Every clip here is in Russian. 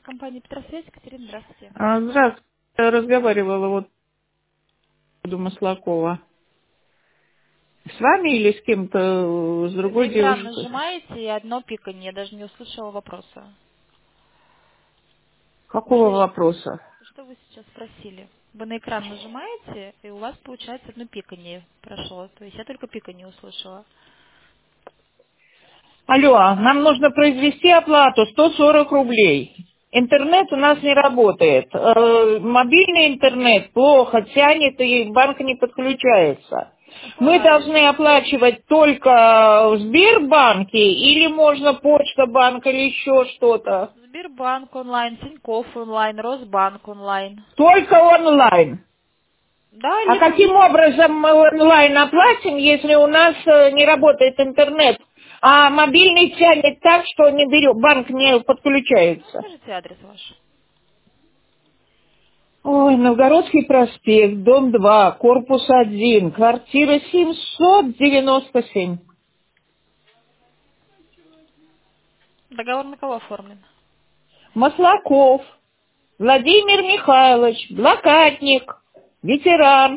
Компания Петросвязь, Екатерина, здравствуйте. Здравствуйте. Я разговаривала вот до Маслакова. С вами или с кем-то, с Вы на другой экран девушкой? нажимаете, и одно пиканье, я даже не услышала вопроса. Какого Уже, вопроса? что вы сейчас спросили? Вы на экран нажимаете, и у вас получается одно пиканье прошло. То есть я только пиканье услышала. Алло, нам нужно произвести оплату 140 рублей. Интернет у нас не работает. Мобильный интернет плохо тянет и банк не подключается. Мы Бывает. должны оплачивать только в Сбербанке или можно Почта банк или еще что-то? Сбербанк онлайн, Тинькофф онлайн, Росбанк онлайн. Только онлайн. Да, А либо каким образом мы онлайн оплатим, если у нас не работает интернет, а мобильный тянет так, что не берет, банк не подключается? скажите адрес ваш. Ой, Новгородский проспект, дом 2, корпус 1, квартира 797. Договор на кого оформлен? Маслаков, Владимир Михайлович, блокадник, ветеран.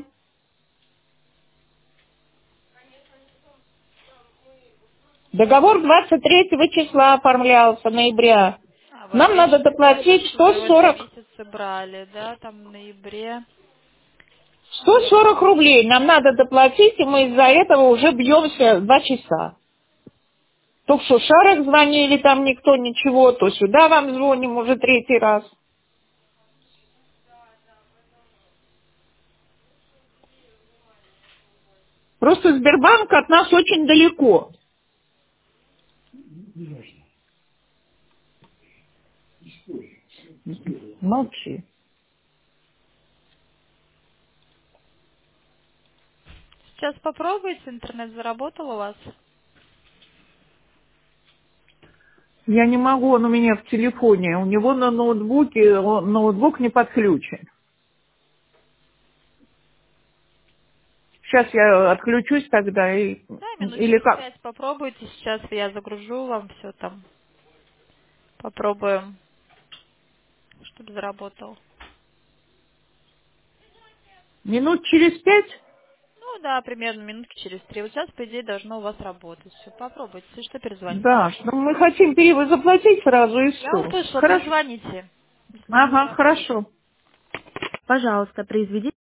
Договор 23 числа оформлялся, ноября. А, вы Нам опять надо же доплатить за в этом 140. месяце брали, да, там в ноябре. 140 рублей нам надо доплатить, и мы из-за этого уже бьемся 2 часа. То в Шушарах звонили, там никто ничего, то сюда вам звоним уже третий раз. Просто Сбербанк от нас очень далеко. Молчи. Сейчас попробуйте, интернет заработал у вас. Я не могу, он у меня в телефоне. У него на ноутбуке, ноутбук не подключен. Сейчас я отключусь тогда Да, минут или через как? 5 попробуйте. Сейчас я загружу вам все там. Попробуем, чтобы заработал. Минут через 5? Ну да, примерно минутки через 3. Вот сейчас, по идее, должно у вас работать. Все, попробуйте. Если что, перезвоните. Да, что мы хотим заплатить сразу и Я все. услышала, Хорошо. перезвоните, если что, Ага, заработает. хорошо. Пожалуйста, произведите